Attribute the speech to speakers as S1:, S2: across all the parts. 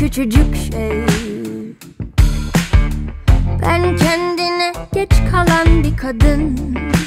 S1: küçücük şey. Ben kendine geç kalan bir kadın.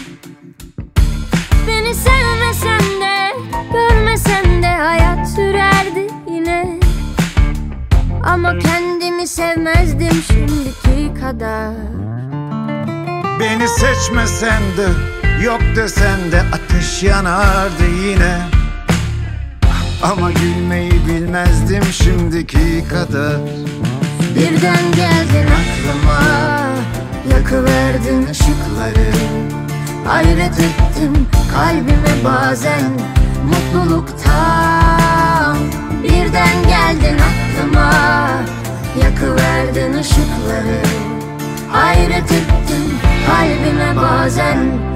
S1: Beni sevmesen de, görmesen de hayat sürerdi yine. Ama kendimi sevmezdim şimdiki kadar.
S2: Beni seçmesen de, yok desen de ateş yanardı yine. Ama gülmeyi bilmezdim şimdiki kadar.
S1: Birden geldin aklıma, yakıverdin ışıkları. Hayret ettim kalbime bazen mutluluktan. Birden geldin aklıma, yakıverdin ışıkları. Hayret ettim kalbime bazen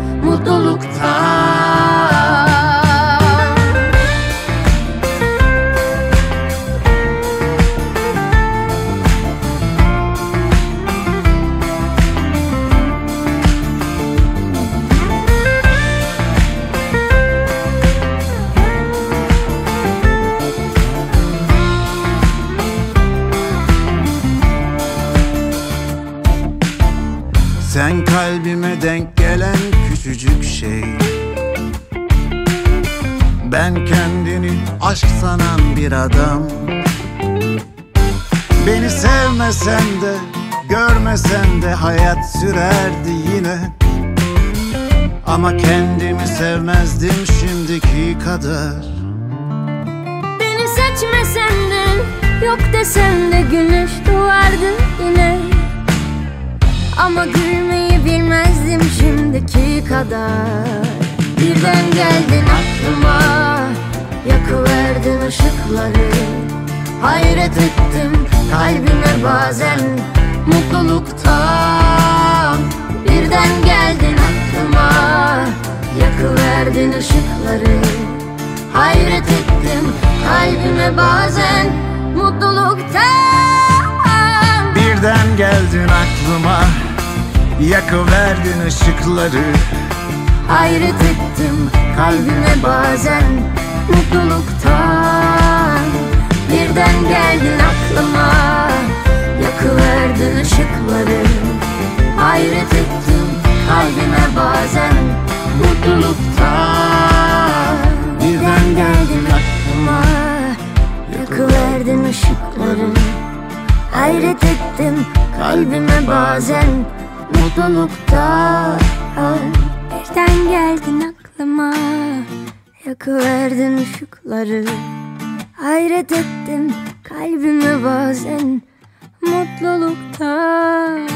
S1: mutluluktan.
S2: Sen kalbime denk gelen küçücük şey. Ben kendini aşk sanan bir adam. Beni sevmesen de, görmesen de hayat sürerdi yine. Ama kendimi sevmezdim şimdiki kadar.
S1: Beni seçmesen de, yok desen de güneş doğardı yine. Ama gülmeyi bilmezdim şimdiki kadar. Birden geldin aklıma, yakıverdin ışıkları. Hayret ettim kalbime bazen mutluluktan. Birden geldin aklıma, yakıverdin ışıkları. Hayret ettim kalbime bazen mutluluktan.
S2: Birden geldin aklıma, yakıverdin ışıkları.
S1: Hayret ettim kalbime bazen mutluluktan. Birden geldin aklıma, yakıverdin ışıkları. Hayret ettim kalbime bazen mutluluktan. Birden geldin aklıma, yakıverdin ışıkları. Hayret ettim kalbime bazen mutluluktan. Birden geldin aklıma, yakıverdin ışıkları. Hayret ettim kalbime bazen mutluluktan.